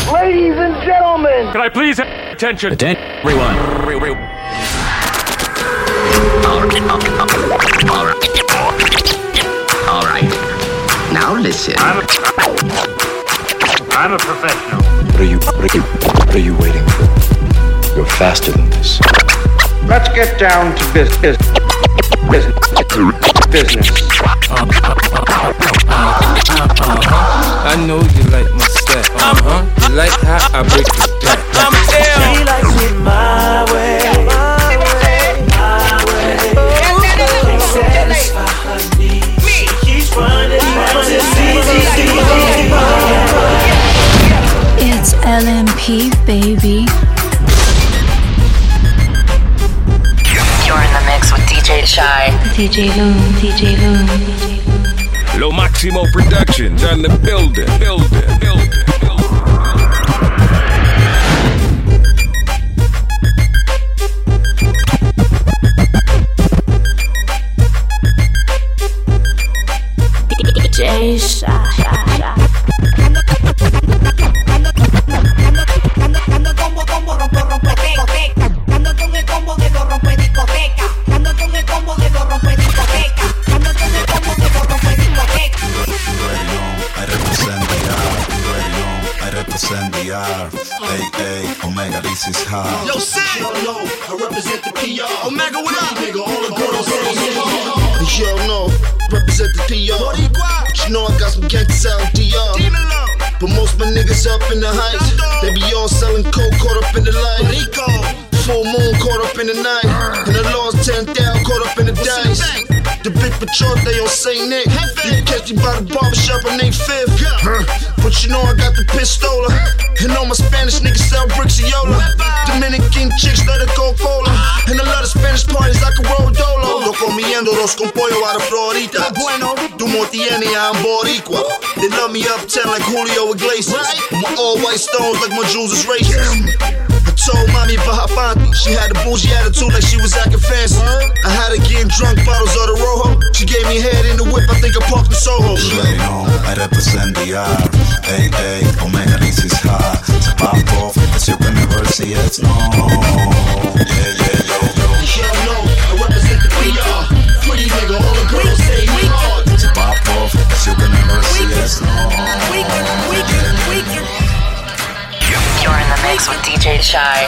Ladies and gentlemen, can I please have attention? Everyone. All right. Now listen. I'm a professional. What are you waiting for? You're faster than this. let's get down to business. I know you like my step. You like how I break it back. She likes it my way. Can't satisfy her needs. She keeps running round and It's LMP, baby. You're in the mix with DJ Shy. DJ Loom. Lo Maximo Productions on the building. DJ Shy. Ando como rompe discoteca. Ando con el combo de los rompe discoteca. Ando con el combo de los rompe discoteca. Ando con el combo de los rompe discoteca. I represent the R. Hey, Omega, this is hard. Yo, Sam! I represent the PR. Omega, what up? Nigga, all the girls say you don't know, represent the PR. But you know I got some gangsters out DR. But most my niggas up in the heights. They be all selling coke, caught up in the light. Full moon, caught up in the night. And the law's 10,000, caught up in the dice. The big patrol, they on St. Nick. You catch me by the barbershop on 8th. But you know I got the pistola. And all my Spanish niggas sell Brixiola. Dominican chicks let it go cola. And a lot of Spanish parties I can roll dolo. Lo comiéndolos con pollo a la florita. Tu Montieni, I'm boricua. They love me uptown like Julio Iglesias. My all white stones like my jewels is racist. I told mommy about her panty. She had a bougie attitude like she was acting fancy. I had her getting drunk bottles of the Rojo. She gave me head in the whip, I think I parked in Soho. Right on, I represent the R. Hey, Omega, this is hard. To pop off, as you can never see it, no. Yeah, yo. You know, I represent the PR. Pretty nigga, all the girls say we hard. To pop off, as you can never see it, no. You're in the mix with DJ Shy.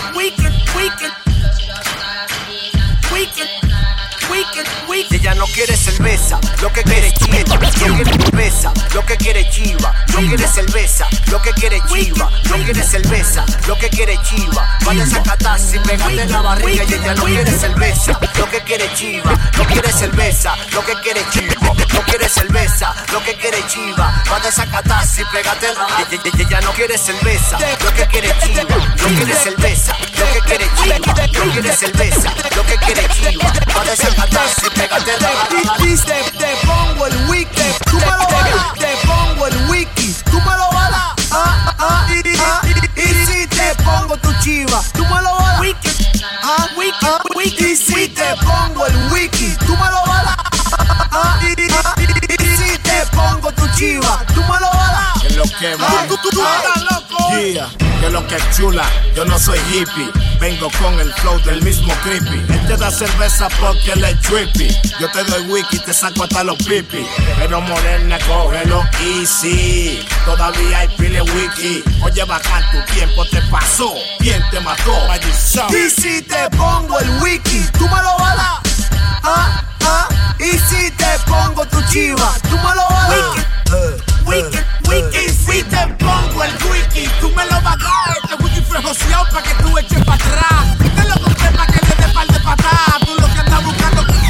Ella no quiere cerveza, lo que quiere es chiva. No quiere cerveza, lo que quiere es chiva. No quiere cerveza, lo que quiere es chiva. No quiere cerveza, lo que quiere es chiva. Vaya a sacatar sin pegarte en la barriga. Y ella no quiere cerveza, lo que quiere es chiva. No quiere cerveza, lo que quiere es chiva. No quiere cerveza, lo que quiere es chiva. Vaya a sacatar sin pegarte en la barriga. Ella no quiere cerveza, lo que quiere es chiva. No quiere cerveza, lo que quiere es chiva. No quiere cerveza, lo que quiere es chiva. Vaya a sacatar sin pegarte en la barriga. Te pongo el wiki, tú me lo balas. Te pongo el wiki, tú me lo balas. Y si te pongo tu chiva, tú me lo balas. Y si te pongo el wiki, tú me lo balas. Y si te pongo tu chiva, tú me lo balas. Que lo que va, tú estás loco. Yeah, que lo que es chula, yo no soy hippie. Vengo con el flow del mismo creepy. Él te da cerveza porque él es trippy. Yo te doy wiki, te saco hasta los pipis. Pero morena, cógelo easy. Todavía hay pile wiki. Oye, bacán, tu tiempo te pasó. ¿Quién te mató? Y si te pongo el wiki, tú me lo balas. Y si te pongo tu chiva, tú me lo balas. Wiki. Y si te pongo el wiki, tú me lo vas a dar. Este wiki fue joseado pa' que tú eches pa' atrás. Te lo compré pa' que le dé par de patadas. Tú lo que andas buscando que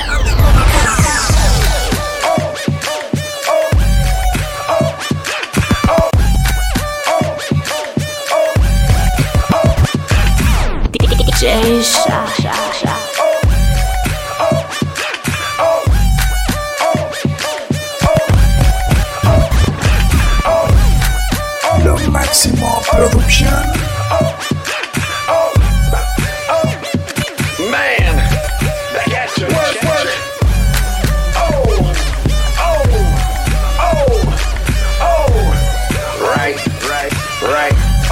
DJ Shy. Lo Máximo Production. man, that got you. Right.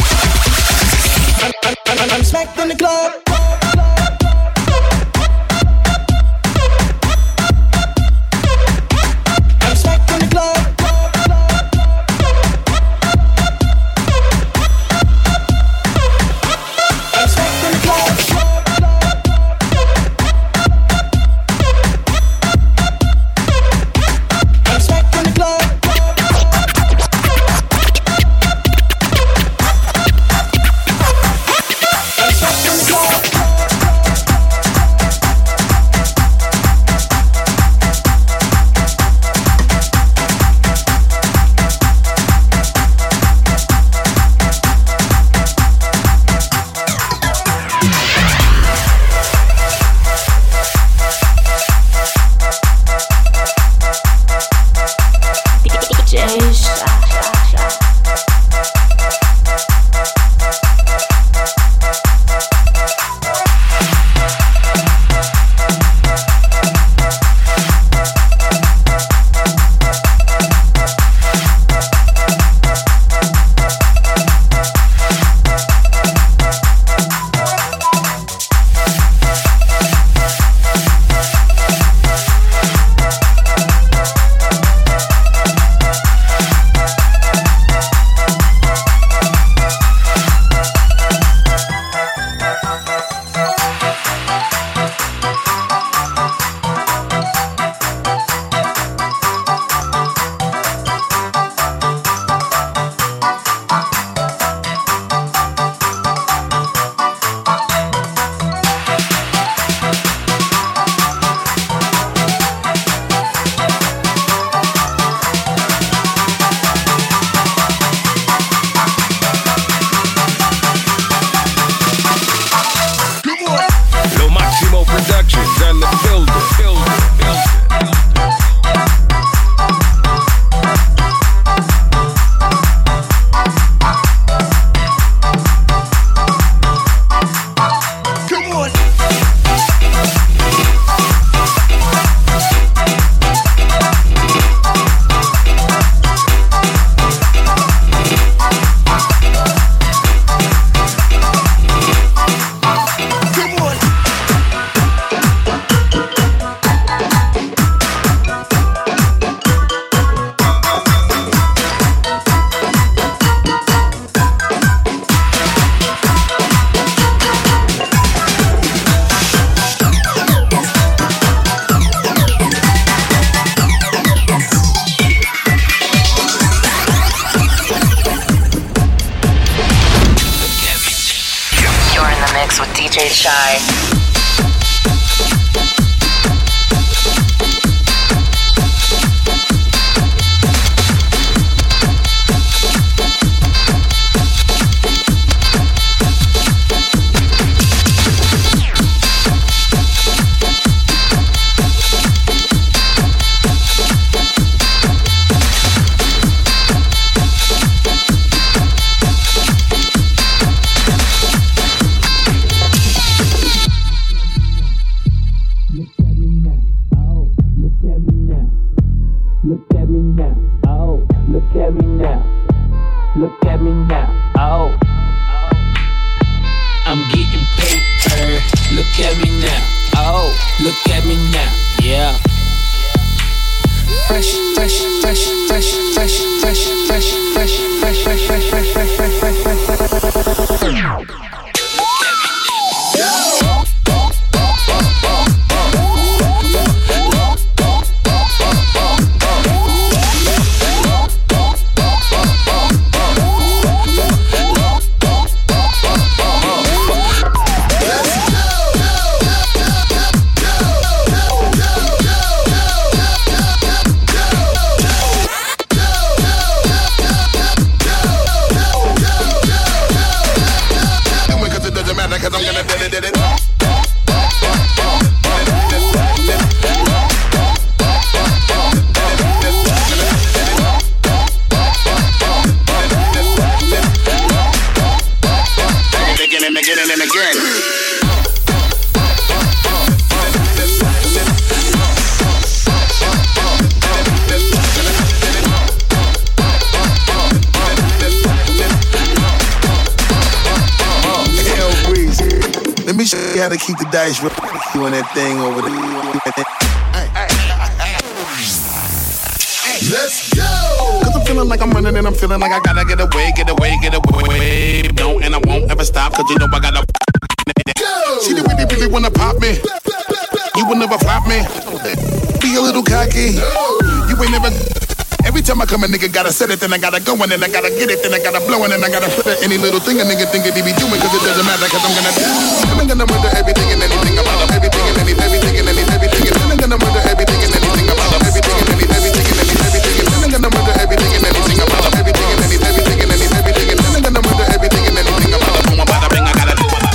with DJ Shy. How to keep the dice doing that thing over there. Let's go! Cause I'm feeling like I'm running and I'm feeling like I gotta get away. Don't and I won't ever stop cause you know I gotta go! See the way they really wanna pop me. You will never flop me. Be a little cocky. You ain't never. Every time I come a nigga gotta set it, then I gotta go and then I gotta get it, then I gotta blow and then I gotta flip it. Any little thing a nigga think it he be doing, cause it doesn't matter, cause I'm gonna murder everything and anything about him, everything and everything and everything and I'm gonna murder everything and anything about him, everything and everything and everything and I'm gonna murder everything and anything about him, everything and everything and everything and I'm gonna murder everything and anything about him. Boom, bada bing, I gotta do it.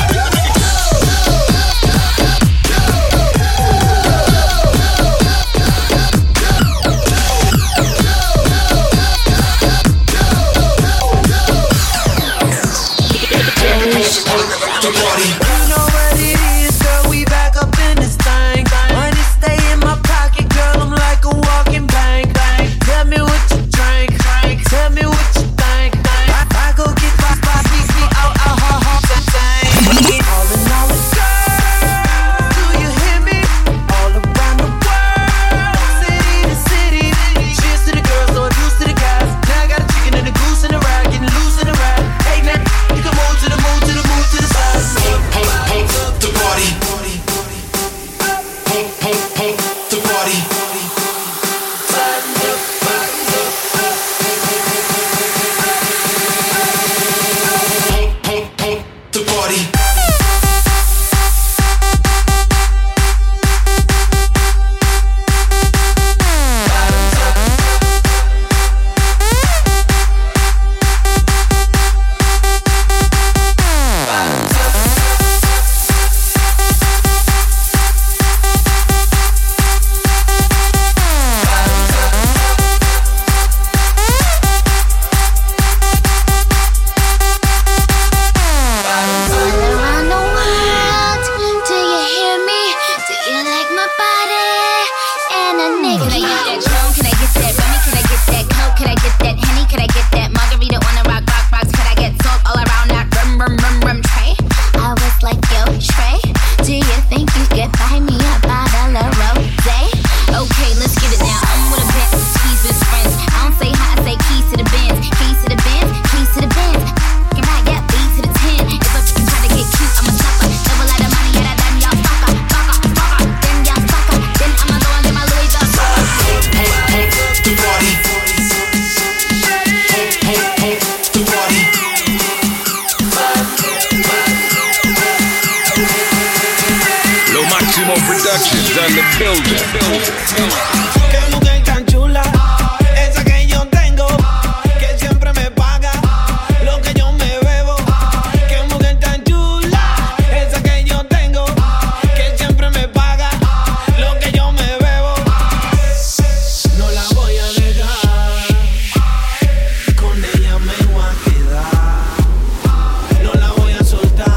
done the building. Qué mujer tan chula, esa que yo tengo, que siempre me paga lo que yo me bebo. Qué mujer tan chula, esa que yo tengo, que siempre me paga lo que yo me bebo. No la voy a dejar, con ella me voy a quedar. No la voy a soltar.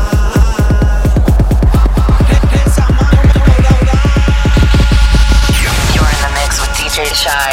Esa mano me va a ahogar. You're in the mix with DJ Shy.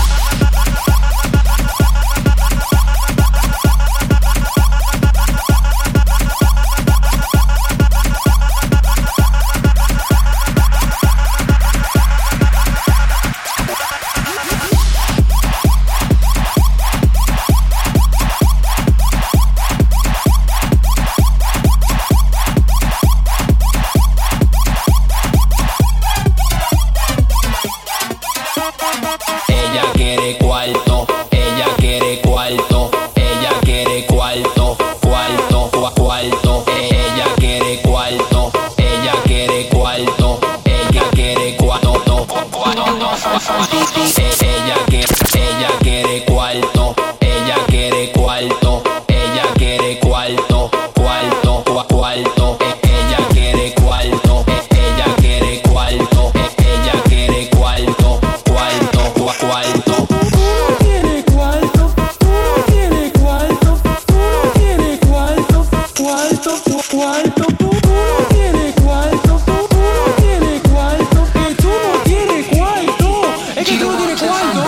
Ella quiere cuarto, ella quiere cuarto, ella quiere cuarto, cuarto, cuarto. Ella quiere cuarto, ella quiere cuarto, ella quiere cuarto, ella quiere cuarto, ella quiere cuarto, ella quiere cuarto, cuarto, cuarto. Ella quiere cuarto, ella quiere cuarto, ella quiere cuarto, cuarto, cuarto. Tiene cuarto, tiene cuarto, tiene cuarto, cuarto, cuarto. Tiene cuarto, tiene cuarto, que tú no tienes cuarto. Es que tú no tienes cuarto,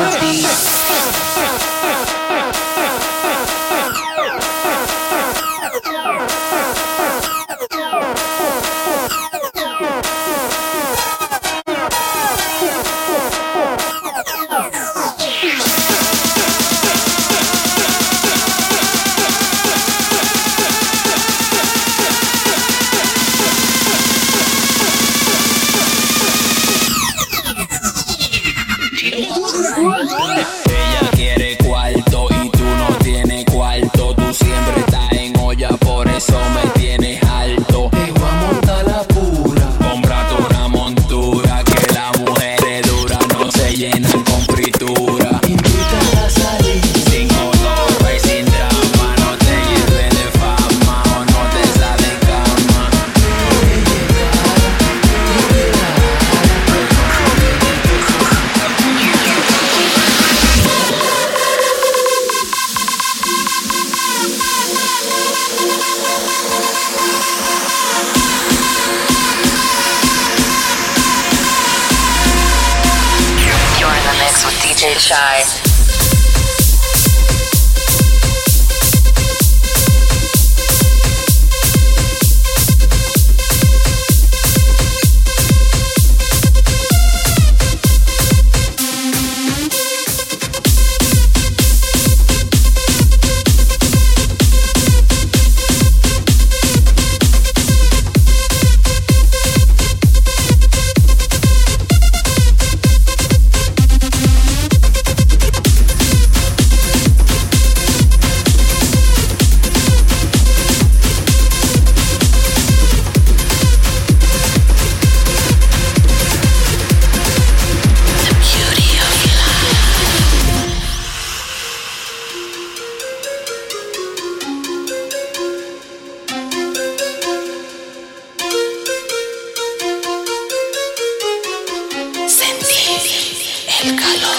Ella quiere cuarto y tú no tienes cuarto. Tú siempre estás en olla, por eso me tienes alto. Te voy a montar la pura. Cómprate una montura, que las mujeres duras no se llenan con fritura. Invítala a salir sin color y sin drama. No te lleves de fama o no te sale cama. You're in the mix with DJ Shy. El calor.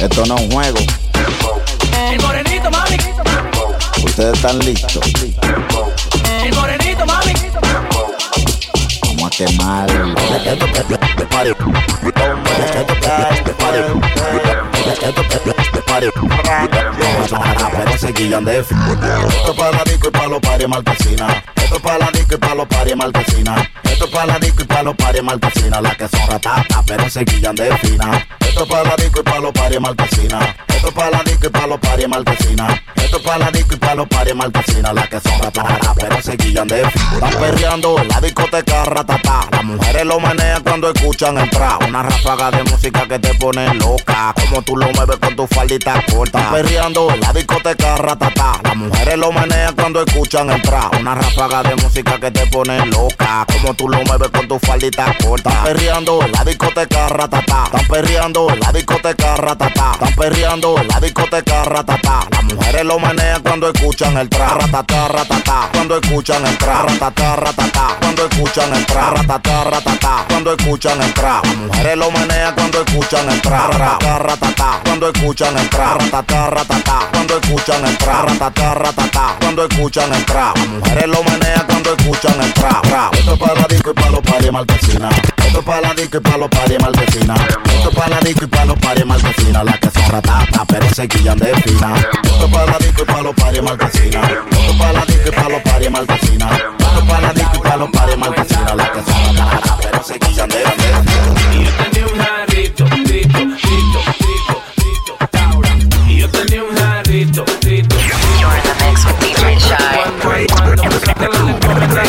Esto no es un juego. El morenito, mami. Ustedes están listos. El morenito, mami. Vamos a quemar. Pero se guillan de fin. Esto es para la disco y para los paris marquesina. Esto es para la disco y para los paris marquesina. Esto es para la disco y para los paris marquesina. Las que son ratatas pero se guillan de fina. Esto es para la disco y para los paris marquesina. Esto es para la disco y para los paris marquesina. Esto es para la disco y para los paris marquesina. Las que son ratatas pero se guillan de fina. Están perreando en la discoteca ratatá. Las mujeres lo menean cuando escuchan entrar. Una ráfaga de música que te pone loca. Como tú lo mueves con tu faldita corta. Están perreando en la discoteca ratatá. Las mujeres lo menean cuando escuchan entrar. Una ráfaga de música que te pone loca. Como tú lo mueves con tu faldita corta. Están perreando en la discoteca ratatá. Están perreando en la discoteca ratatá. Están perreando en la discoteca ratatá. Las mujeres lo menean cuando escuchan el tra. Ratatá, ratatá. Cuando escuchan el tra. Ratatá, ratatá. Cuando escuchan el tra. Ratatá, ratatá. Cuando escuchan el tra. Las mujeres lo menean cuando escuchan el tra. Ratatá, ratatá. Cuando escuchan el tra. Ratatá, ratatá. Cuando escuchan el tra. Ratatá, ratatá. Cuando escuchan el tra. Las mujeres lo menean cuando escuchan el tra. Esto es para la disco y para los paris marquesina. Esto es para la disco y para los paris marquesina. Esto es para la disco y para los paris marquesina. Las que son ratatas pero se guillan de fina. Esto es para la disco y para los paris marquesina. Esto es para la disco y para los paris marquesina. Esto es para la disco y para los paris marquesina. Las que son ratatas pero se guillan de fina. Y yo tenía un jarrito, Taura. Y yo tenía un jarrito, You're in the mix with DJ Shy. Cuando me saca la lengua me da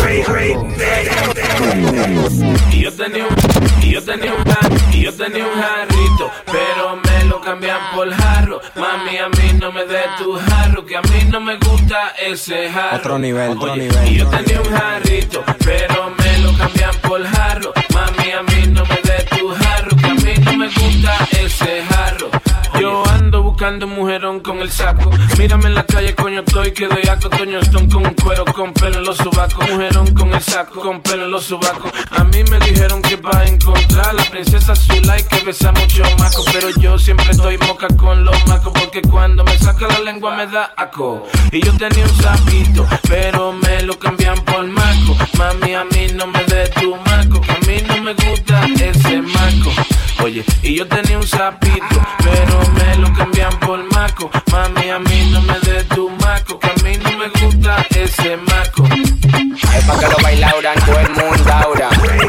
Y yo tenía un jarrito, pero me lo cambian por jarro. Mami, a mí no me des tu jarro, que a mí no me gusta ese jarro. Otro nivel. Y yo tenía un jarrito, pero me lo cambian por jarro. Mami, a mí no me des tu jarro, que a mí no me gusta ese jarro. Yo ando buscando un mujerón con el saco. Mírame en la calle, coño, estoy que doy aco. Toño Stone con un cuero, con pelo en los sobacos. Mujerón con el saco, con pelo en los sobacos. A mí me dijeron que para encontrar la princesa azul hay que besar mucho maco. Pero yo siempre estoy moca con los macos, porque cuando me saca la lengua me da aco. Y yo tenía un sapito, pero me lo cambian por maco. Mami, a mí no me des tu maco, que a mí no me gusta ese maco. Oye, y yo tenía un sapito, pero me lo cambian por maco. Mami, a mí no me des tu maco, que a mí no me gusta ese maco. Es pa' que lo bailaran todo el mundo ahora.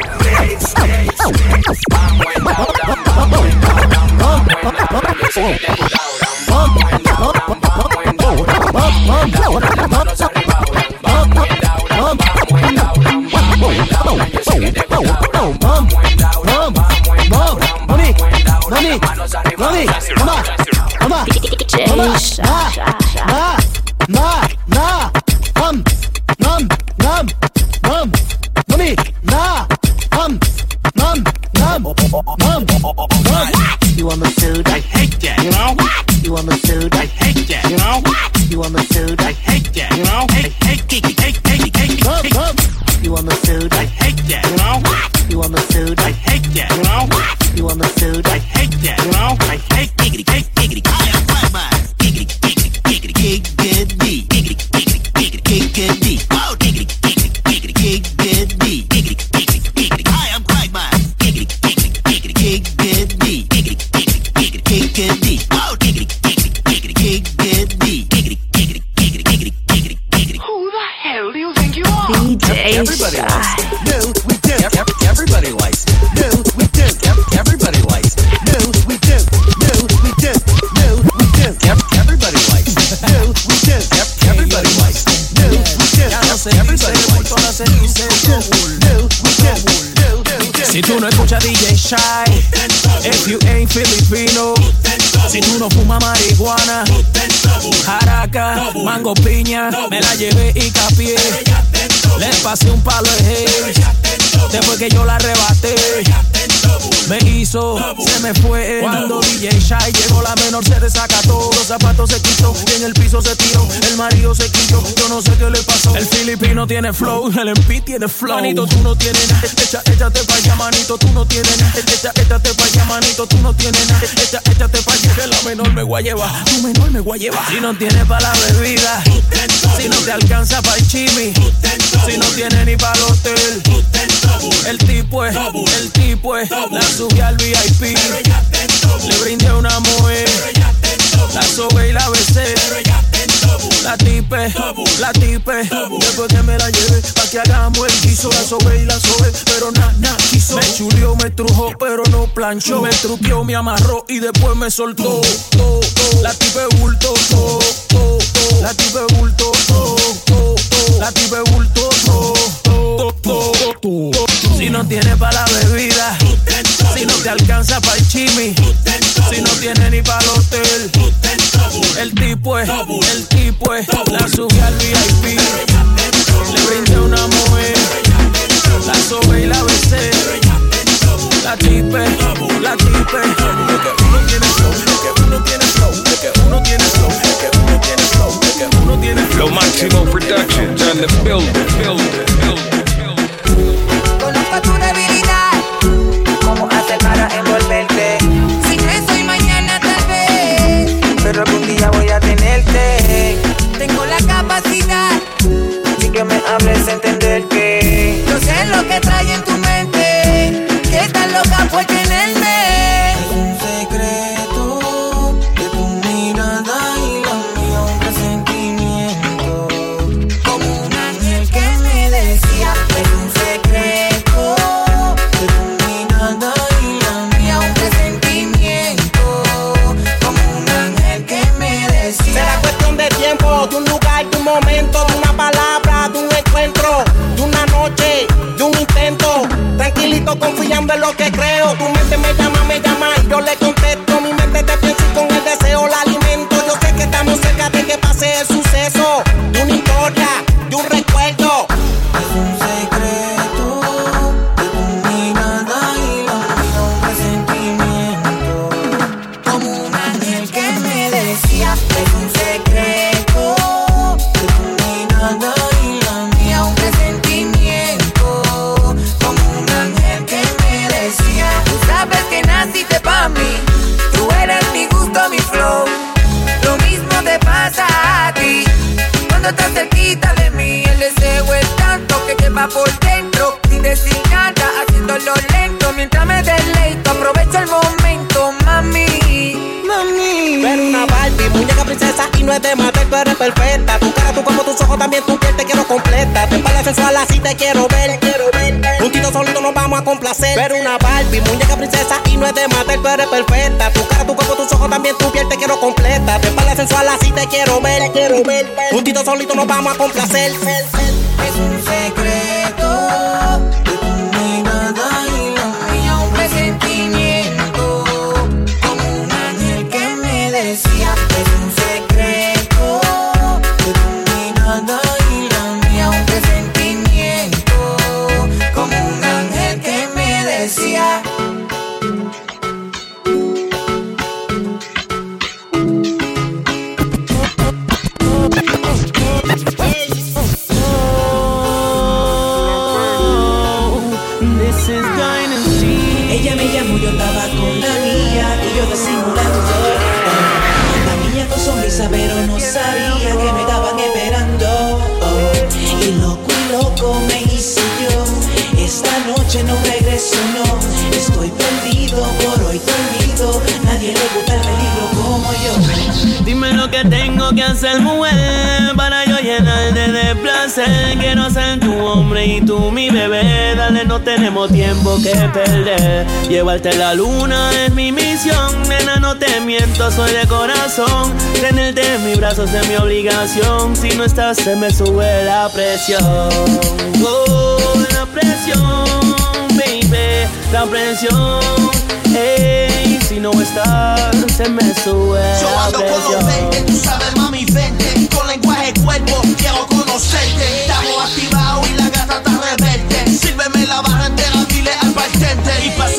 You understood? I hate that. You know? You understood? I hate that. You know? You understood? I hate that. You know? Hate. You understood? I hate that. You know? You understood? I hate that. You know? You understood? I hate that. You know? I hate giggity. I am bye-bye. Giggity. Oh, giggity. I am bye-bye. Giggity. Oh, giggity. Who the hell do you think you are? DJ Everybody Shy. likes it. No, we do. Everybody likes it. No, we do. Everybody likes it. No, we do. Everybody likes it. No, we do. Everybody likes it. No, we do. Everybody likes it. No, we do. Si tú no escuchas DJ Shy, if you ain't Filipino, si tú no fumas marihuana, jaraca, mango, piña, me la llevé y capié, le pasé un palo de gel, después que yo la arrebaté, me hizo, se me fue. Cuando DJ Shy llegó, la menor se desacató. Los zapatos se quitó y en el piso se tiró. El marido se quitó, yo no sé qué le pasó. El filipino tiene flow, el MP tiene flow. Manito, tú no tienes nada, échate pa' allá, manito, tú no tienes nada. Échate pa' allá, manito, tú no tienes nada. Échate pa' allá, que la menor me voy a llevar. Tu menor me voy a llevar. Si no tienes pa' la bebida, si no te alcanza pa' el chimi, si no tienes ni pa' el hotel, el tipo es, la subí al VIP, le brindé una mujer, la sobé y la besé, la tipe, después que me la llevé, pa' que hagamos el guiso, la sobé y la sobé, pero nada quiso, me chulió, me trujó, pero no planchó, me truqueó, me amarró y después me soltó, la tipe bulto, la tipe bulto, la tipe bulto, si no tienes pa' la bebida, si no te alcanza pa' el chimi, si no tienes ni pa' el hotel, el tipo es, la subí al VIP, le brindé una mujer, la sobé y la besé, la tipe, que uno tiene flow, que uno tiene flow, que uno tiene flow, que uno tiene flow, que uno tiene flow. Lo Máximo Productions on the building. Conozco tu debilidad, cómo hacer para envolverte. Si no soy mañana tal vez, pero algún día voy a tenerte. Tengo la capacidad, sin que me hables entender que yo sé lo que trae en tu mente, que tan loca por tenerme. Es un secreto de tu mirada y la mía, un presentimiento, como un ángel que me decía. Es un secreto de tu mirada y la mía, un presentimiento, como un ángel que me decía. Será cuestión de tiempo, de un lugar, de un momento, de una palabra, de un encuentro, de una noche, de un intento. Tranquilito, confiando en lo que creo. Tu mente me llama y yo le contesto. Mi mente te piensa y con el deseo la alimento. Yo sé que estamos cerca de que pase el suceso, de una historia, de un recuerdo. Es un secreto de tu mirada y la mía, un presentimiento, como un ángel que me decía. Es un secreto de tu mirada y la mía, un presentimiento, como un ángel que me decía. Tú sabes que naciste pa' mí, tú eres mi gusto, mi flow. Lo mismo te pasa a ti cuando estás cerquita de mí. El deseo es tanto que quema por dentro, sin decir nada, haciéndolo lento. Mientras me deleito, aprovecho el momento, mami. Pero una Barbie, muñeca princesa y no es de matar, tú eres perfecta. Tu cara, tu cuerpo, tus ojos, también tu piel te quiero completa. Te espalda sensual, así te quiero ver. Juntito solito nos vamos a complacer. Pero una Barbie, muñeca princesa y no es de matar, tú eres perfecta. Tu cara, tu cuerpo, tus ojos, también tu piel te quiero completa. Te espalda sensual, así te quiero ver. Juntito solito nos vamos a complacer. Es un secreto de tu mirada y la mía, un presentimiento, como un ángel que me decía. Es un secreto de tu mirada y la mía, un presentimiento, como un ángel que me decía. Ella me llamó, yo estaba con la mía y yo disimulando. La niña con sonrisa, pero no sabía que me estaban esperando. Y loco me hice yo. Esta noche no regreso, no. Estoy perdido, por hoy te olvido. Nadie le gusta el peligro como yo. Dime lo que tengo que hacer, mujer, para yo llenarte de placer. Quiero ser tu hombre y tú mi bebé. Dale, no tenemos tiempo que perder. Llevarte a la luna es mi misión. Nena, no te miento, soy de corazón. Tenerte en mis brazos es mi obligación. Si no estás, se me sube la presión. Oh, la presión, baby, la presión. Hey, si no estás, se me sube la presión. Yo ando por los 20, tú sabes, mami, vente. Con lenguaje cuerpo, quiero conocerte. Estamos activados y la gata está rebelde. Sírveme la barra entera, dile al bartender. Y pase lo que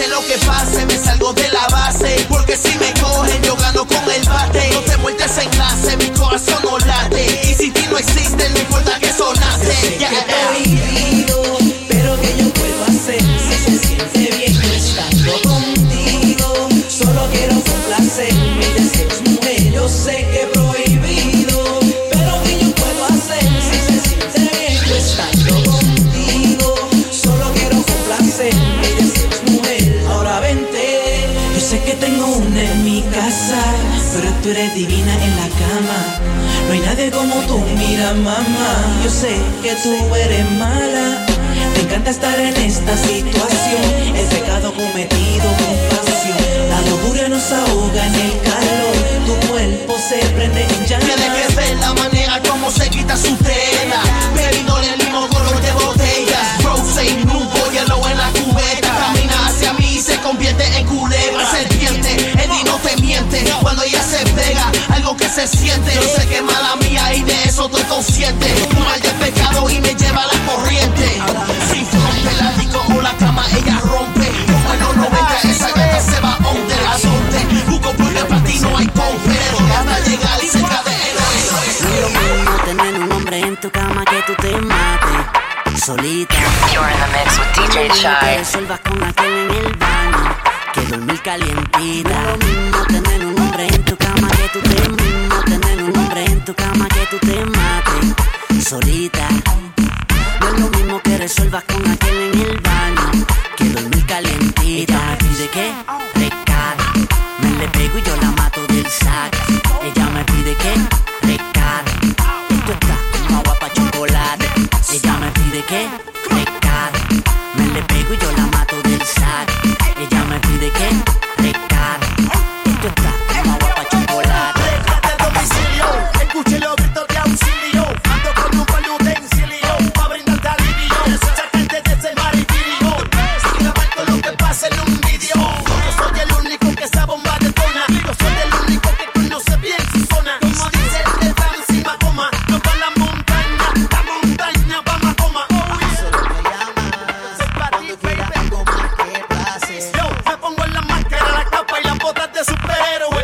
pase, me salgo de la base. Porque si me cogen, yo gano con el bate. No te vueltes en clase, mi corazón no late. Y si ti no existe, no importa que sonaste. Ya que prohibido, pero que yo puedo hacer si se siente bien estando contigo. Solo quiero complacer mis deseos, mujer. Yo sé que es prohibido, pero que yo puedo hacer si se siente bien estando contigo. Solo quiero complacer mis deseos, mujer. Ahora vente, yo sé que tengo una en mi casa, pero tú eres divina en la cama. No hay nadie como tú, mira mamá. Yo sé que tú eres mala. Me encanta estar en esta situación. El pecado cometido con pasión. La locura nos ahoga en el calor. Tu cuerpo se prende en llamas. Tiene que ver la manera como se quita su tela. Bebiéndole el mismo color de botellas. Rose, nubo, hielo en la cubeta. Camina hacia mí y se convierte en culebra. Serpiente, Eddie no te miente. Cuando ella se pega, algo que se siente. Yo sé que es mala mía y de eso estoy consciente. Un mal de pecado y me lleva a la corriente. Si rompe el ático o la cama, ella rompe. Como en los 90, esa gata se va donde la sorte. Busco porque para ti no hay compero. Hasta llegar y cerca de él. No es lo mismo tener un hombre en tu cama que tú te mates solita. You're in the mix with DJ Shy. Que resuelvas con aquel en el baño, que dormir calientita. No es lo mismo tener un hombre en tu cama que tú te mismo tener un hombre en tu cama que tú te mates solita. No es lo mismo que resuelvas con aquel en el baño, que dormir calientita. Ella me pide que rescate, me le pego y yo la mato del sac. Ella me pide que rescate, esto está como agua pa' chocolate. Ella me pide que rescate, me le pego y yo la mato del sac. Ella me pide que rescate, esto está como agua pa' chocolate. Rescate a domicilio, escuche los gritos de auxilio. Ando con un par de utensilios pa' brindarte alivio. Sacarte de ese martirio, sin grabar todo lo que pasa en un video. Yo soy el único que esa bomba detona. Yo soy el único que conoce bien su zona. Como dice el de Ramsey Macoma, no pa' la montaña va Macoma. Yo me pongo en la máscara, la capa y las botas de superhéroe.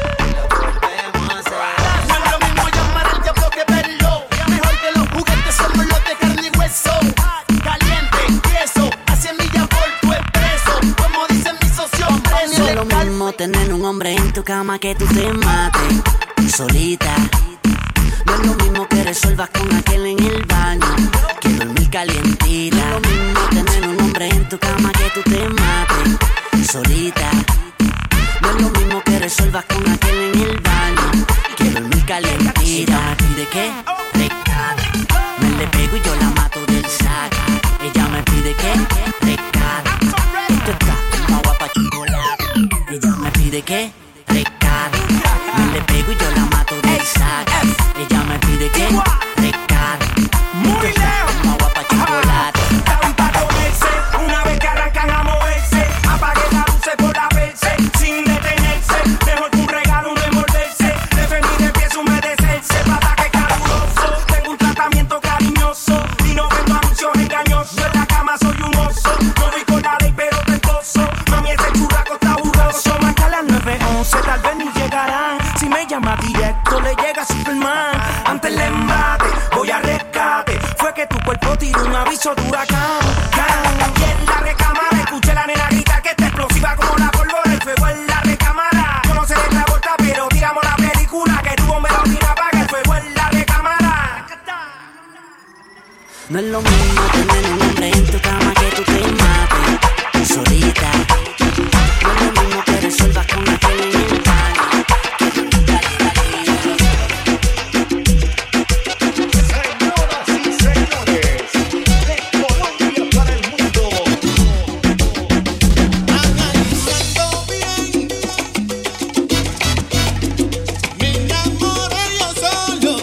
No es lo mismo llamar al diablo que verlo. Mejor que los juguetes somos los de carne y hueso. Caliente, tieso, a 100 millas por tu expreso. Como dicen mis socios presos. No es lo mismo tener un hombre en tu cama que tú te mates solita. No es lo mismo que resuelvas con aquel en el baño, que dormir calientita. No es lo mismo tener un hombre en tu cama que tú te mates solita. No es lo mismo que resuelvas con aquel en el baño, que dormir calientita. Ella pide que rescate, me le pego y yo la mato del sac. Ella me pide que rescate, esto está como agua pa' chocolate. Ella me pide que rescate, me le pego y yo la mato del sac. Ella me pide que rescate, esto está como agua pa' chocolate. Están pa' comerse, una vez que arrancan a moverse. Apague las luces por la verse, sin detenerse. Mejor que un regalo no envolverse. De venir empiezo a humedecerse, pataque caluroso. Tengo un tratamiento cariñoso y no vendo anuncios engañosos. En la cama soy un oso, no voy con la ley pero te esposo. Mami, ese churraco está burroso. Marca las 9:11, tal vez ni llegarán. Si me llama directo le llega Superman. Ante el embate, voy a rescate. Fue que tu cuerpo tiró un aviso de huracán. Y en la recámara escuché la nena gritar que está explosiva como la pólvora. El fuego en la recámara. Yo no sé de la vuelta, pero tiramos la película. Que tuvo me la orina para que el fuego en la recámara. No es lo mismo tener un hombre en tu cama que tú te mates solita. No es lo mismo que resuelvas con aquel en el baño, que dormir calientita. Señoras y señores, de Colombia para el mundo. Analizando bien, me enamoré yo solo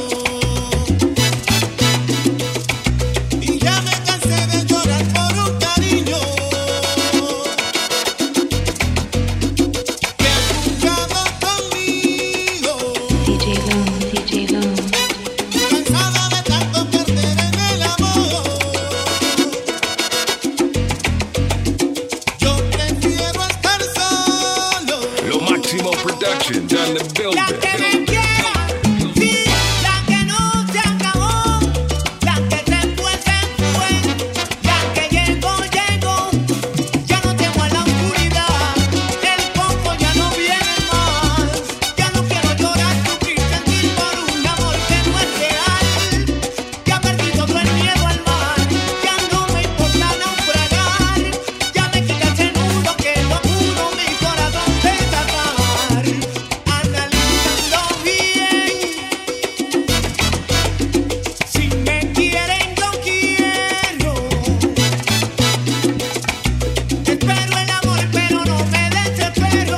y ya me cansé de llorar por un cariño. building. La que me quiera, sí, la que no se acabó, la que se fue, la que llegó, ya no tengo en la oscuridad, el poco ya no viene más, ya no quiero llorar, sufrir, sentir por un amor que no es real, ya perdí todo el miedo al mar, ya no me importa naufragar, ya me quita ese nudo que no pudo mi corazón desatar, analizando bien, si me quieren yo quiero, espero el amor pero no me desespero,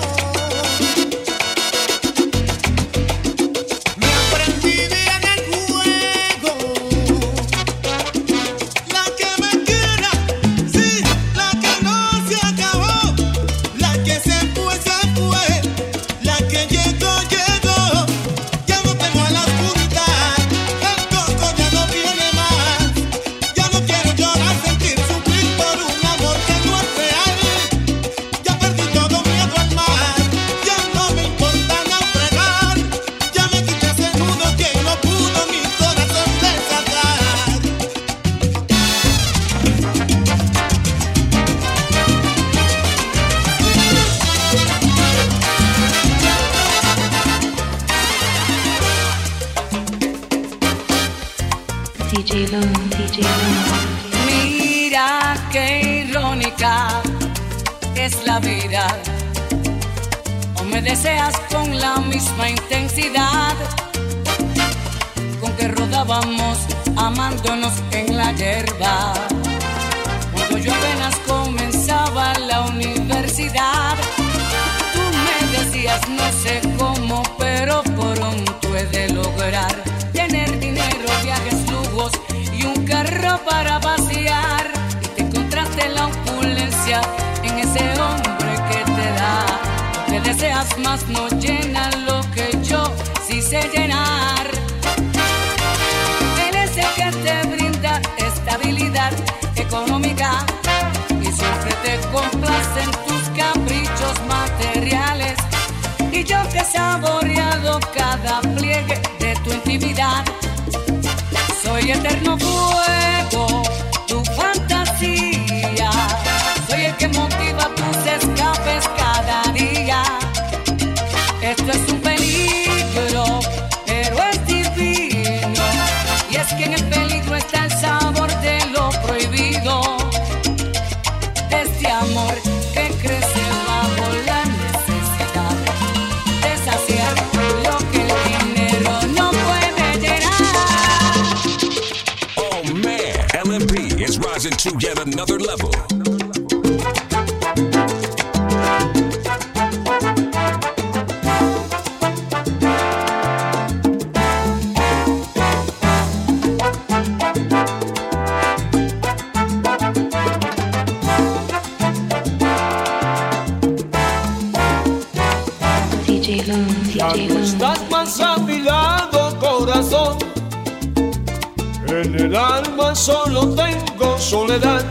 me aprendí bien el juego. La que me quiera, sí, la que no se acabó, la que se fue, la que llegó, ya no tengo en la oscuridad, el coco ya no viene más, ya no quiero llorar, sentir, sufrir por un amor que no es real, ya perdí todo miedo al mar, ya no me importa naufragar, ya me quité ese nudo que no pudo mi corazón desatar. DJ Loon, DJ Loon. Mira qué irónica es la vida. O me deseas con la misma intensidad con que rodábamos amándonos en la hierba. Cuando yo apenas comenzaba la universidad, tú me decías no sé cómo, pero pronto he de lograr tener dinero, viajes, lujos y un carro para pasear. Y te encontraste la opulencia en ese hombre que te da lo que deseas, más no llena lo que yo sí sé llenar. Él es el que te brinda estabilidad económica y siempre te complace en tus caprichos materiales. Y yo que he saboreado cada pliegue de tu intimidad, soy eterno fuego, tu fantasía, soy el que motiva tus escapes cada día. Esto es un peligro, pero es divino, y es que en el peligro está el sabor de lo prohibido, de este amor que crece bajo la necesidad de saciar lo que el dinero no puede llenar. Oh man, LMP is rising to yet another level. DJ Loon, Ya DJ no Loon. estás más a mi lado, corazón. En el alma solo tengo soledad.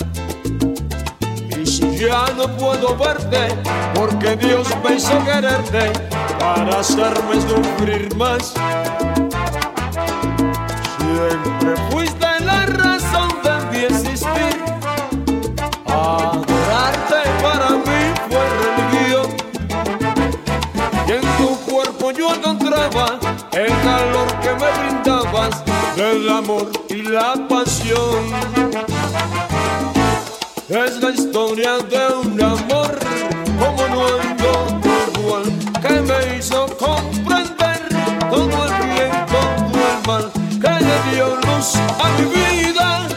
Y si ya no puedo verte, porque Dios me hizo quererte para hacerme sufrir más. Siempre fuiste la razón de mi existir. Adorarte para mí fue religión. Y en tu cuerpo yo encontraba el calor que me brindabas del amor y la pasión. Es la historia de un amor como no hay otro igual, que me hizo comprender todo el bien, todo el mal, que le dio luz a mi vida,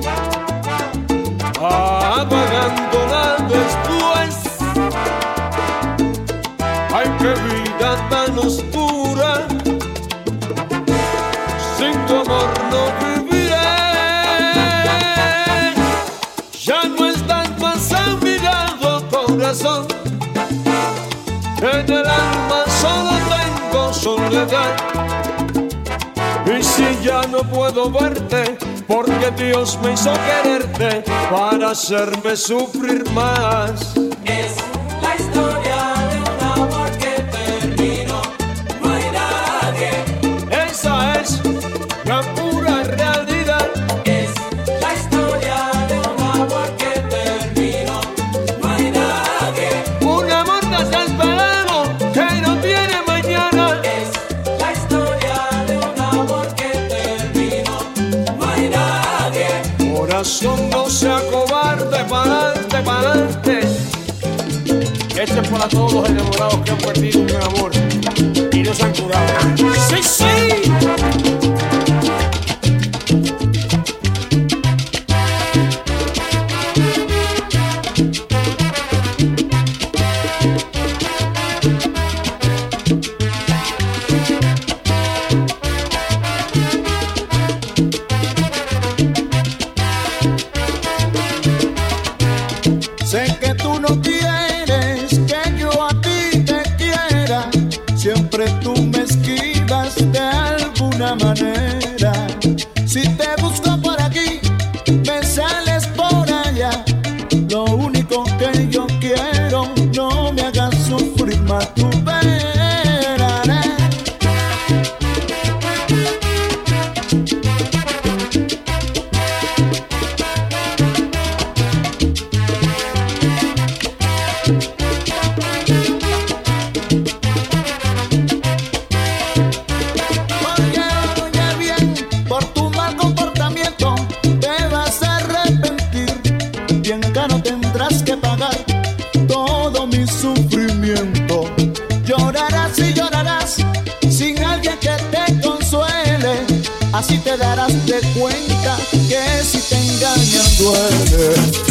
apagándola después. Ay, qué vida tan oscura, sin tu amor no viviré. Ya no estás más a mi lado, corazón. En el alma solo tengo soledad. Y si ya no puedo verte, porque Dios me hizo quererte para hacerme sufrir más. Es la historia de un amor que terminó, corazón no sea cobarde, pa'lante, pa'lante. Este es para todos los enamorados que han perdido un amor y no se han curado. ¡Sí, sí! Sé que tú no quieres que yo a ti te quiera, siempre tú me esquivas de alguna manera. Si te busco por aquí, me sales por allá. Lo único que yo quiero, no me hagas sufrir más, tú verás. Así te darás de cuenta que si te engañan duele.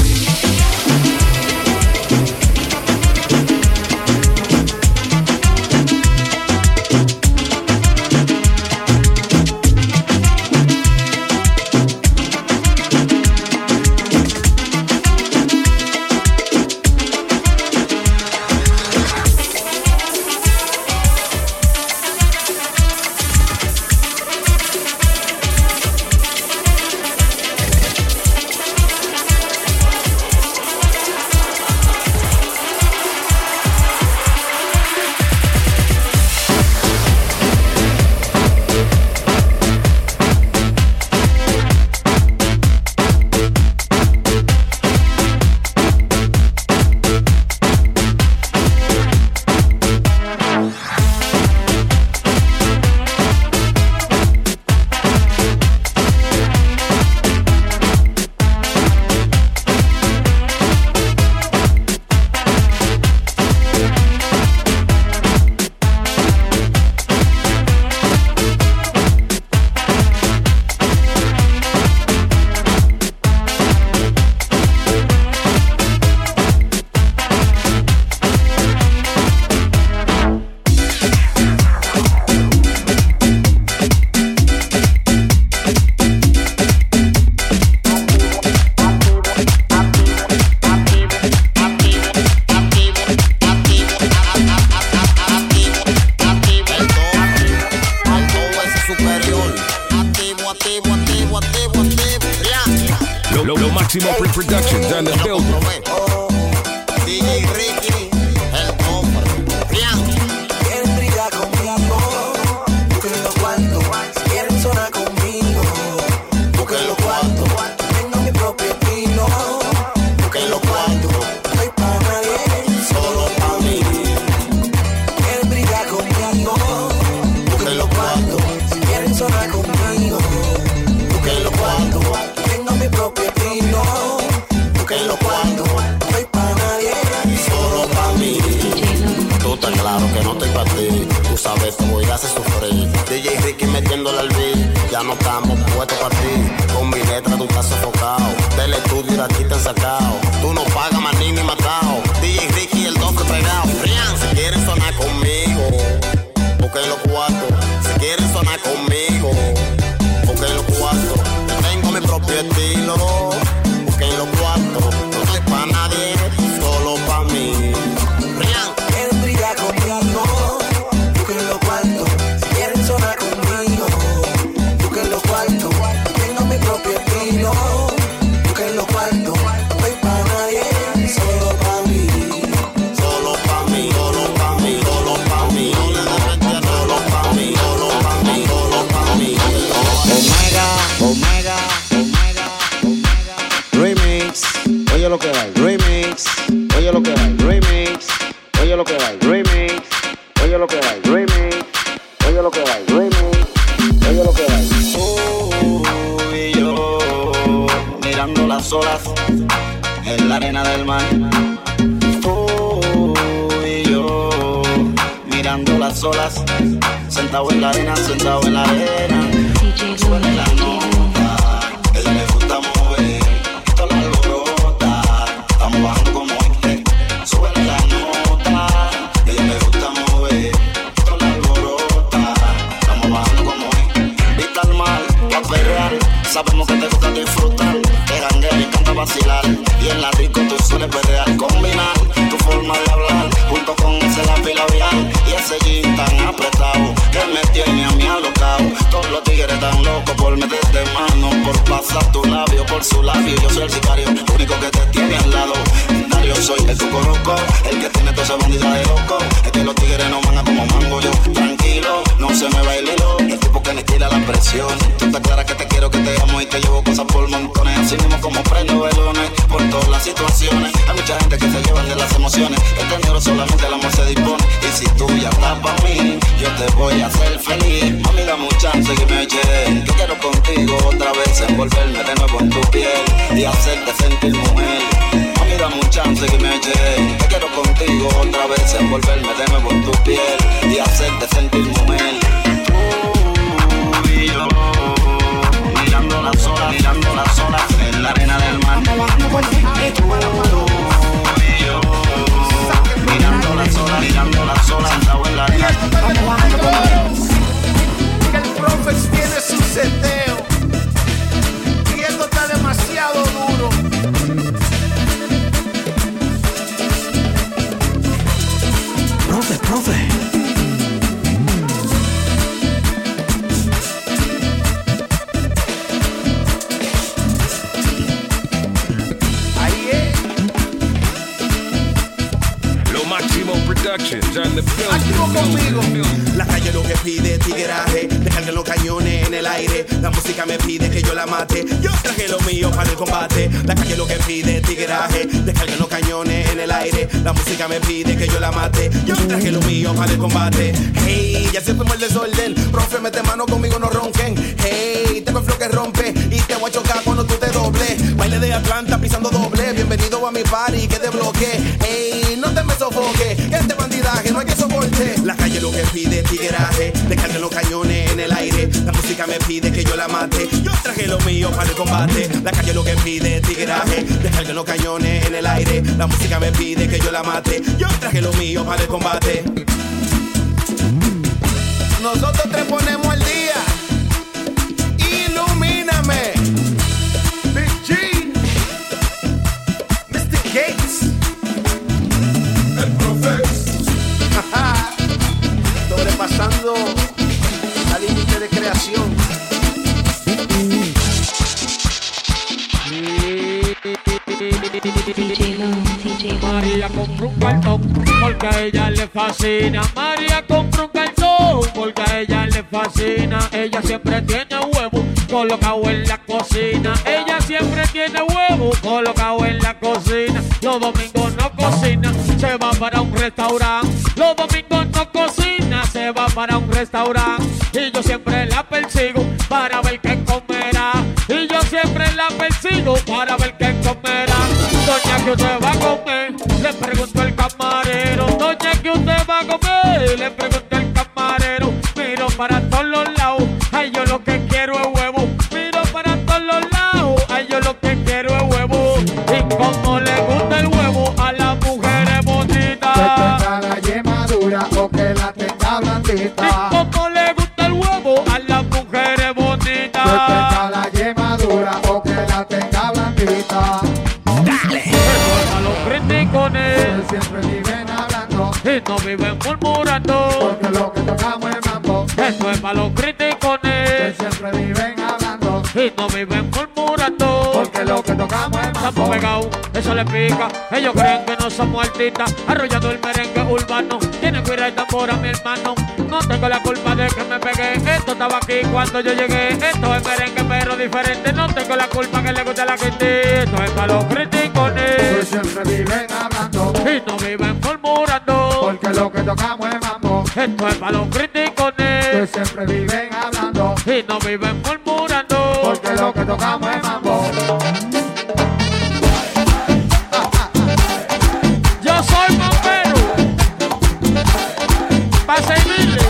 Maximo Productions on the building. DJ Ricky, el cofre. Quieren brillar conmigo, busquen los cuartos. Quieren sonar conmigo, busquen los cuartos. Tengo mi propio estilo, busquen los cuartos. No hay para nadie, solo para mí. Quieren brillar conmigo, busquen los cuartos. Quieren sonar conmigo, busquen los cuartos. Tengo mi propio estilo, busquen los cuartos. No hay para nadie, solo para mí. Tú estás claro que no estoy para ti. Tú sabes que voy a hacer sufrir. DJ Ricky metiéndole al beat. Ya no estamos puestos para ti. Con mi letra tú estás sofocado. Del estudio de aquí te han sacado. Tú no pagas más ni matado. DJ Ricky el doce pegado. Rian, si quieren sonar conmigo, busquen los cuartos. Si quieren sonar conmigo, busquen los cuartos. Yo tengo mi propio estilo, busquen los cuartos. No soy para nadie, solo para mí. Rian, quieren brillar conmigo, busquen los cuartos. Si quieren sonar conmigo, busquen los cuartos. Tengo mi propio estilo, busquen los cuartos. No soy para nadie, solo para mí. Solo para mí, solo para mí, solo para mí. Solo para mí, solo para mí, solo para mí. Omega, Omega, Omega, Omega. solas, sentado en la arena, sentado en la arena. Suena la nota, ella le gusta mover, esto la alborota, estamos bajando como este. Suena la nota, ella le gusta mover, esto la alborota, estamos bajando como este. Vista al mar, a perrear, sabemos que te gusta disfrutar, te janguea y canta vacilar, y en la disco tú sueles perrear, combinar tu forma de hablar, junto con ese lápiz labial, y ese jean tan apretado, que me tiene a mí alocado. Todos los tigres tan locos por meterte mano, por pasar tu labio por su labio. Yo soy el sicario, único que te tiene al lado. Yo soy el cucuruco, el que tiene toda esa bandida de loco. Es que los tigres no mangan como mango. Yo tranquilo, no se me va el hilo, el tipo que le tira la presión. Tú te aclaras que te quiero, que te amo y te llevo cosas por montones. Así mismo como prendo velones por todas las situaciones. Hay mucha gente que se llevan de las emociones. Este dinero solamente el amor se dispone. Y si tú ya estás pa' mí, yo te voy a hacer feliz. Mami, dame un chance que me eche. Que quiero contigo otra vez envolverme de nuevo en tu piel y hacerte sentir mujer. Mami, dame un chance que me eche. Que quiero contigo otra vez envolverme de nuevo en tu piel y hacerte sentir mujer. Tú y yo mirando las olas en la arena del mar. Tú y yo mirando las olas sentado en la arena. El profe tiene su seteo y esto está demasiado duro. Profe. Ahí es. Lo Máximo Productions and the Activo conmigo. La calle lo que pide tigueraje, descarguen los cañones en el aire. La música me pide que yo la mate, yo traje lo mío para el combate. La calle lo que pide tigueraje, descarguen los cañones en el aire. La música me pide que yo la mate, yo traje lo mío para el combate. Hey, ya se fuimos el desorden, profe mete mano conmigo, no ronquen. Hey, tengo el flow que rompe y te voy a chocar cuando tú te dobles. Baile de Atlanta pisando doble, bienvenido a mi party que te bloquee. Hey, no te me sofoque, este bandidaje no hay que soporte. La calle lo que pide tigueraje, descarguen los cañones en el aire. La música me pide que yo la mate, yo traje lo mío para el combate. La calle lo que pide tigueraje, descarguen los cañones en el aire. La música me pide que yo la mate, yo traje lo mío para el combate. Nosotros te ponemos el día. Ilumíname. Big G. Mr. Gates. El profe. Sobrepasando la límite de creación. María compró un cartón porque a ella le fascina. María compró un cartón porque a ella le fascina. Ella siempre tiene huevo colocado en la cocina. Ella siempre tiene huevo colocado en la cocina. Los domingos no cocina, se va para un restaurante. Los domingos no cocina, se va para un restaurante. Y yo siempre la persigo para ver qué comerá. Y yo siempre la persigo para ver qué comerá. Doña, ¿qué usted va a comer? Le preguntó el camarero. Doña, ¿qué usted va a comer? Le preguntó el camarero. Miro para todos los lados, ay, yo lo que quiero es huevo. Miro para todos los lados, ay, yo lo que quiero es huevo. Y como le gusta el huevo a las mujeres bonitas, que tenga la yema dura o que la tenga blandita. Y como le gusta el huevo a las mujeres bonitas, que tenga la yema dura o que la tenga blandita. a los criticones siempre viven hablando y no viven murmurando, porque lo que tocamos es mambo. Esto es para los criticones que siempre viven hablando y no viven murmurando, porque lo que tocamos es mambo. Estamos pegados, eso les pica. Ellos creen que no somos artistas, arrollando el merengue urbano. Tiene cuidado y tambora, mi hermano. No tengo la culpa de que me pegué. Esto estaba aquí cuando yo llegué. Esto es merengue pero diferente. No tengo la culpa que le guste a la gente. Esto es para los criticones que siempre viven hablando y no viven murmurando, porque lo que tocamos es mambo. Esto es para los criticones que siempre viven hablando y no viven murmurando, porque lo que tocamos es mambo. Yo soy bombero para servirle.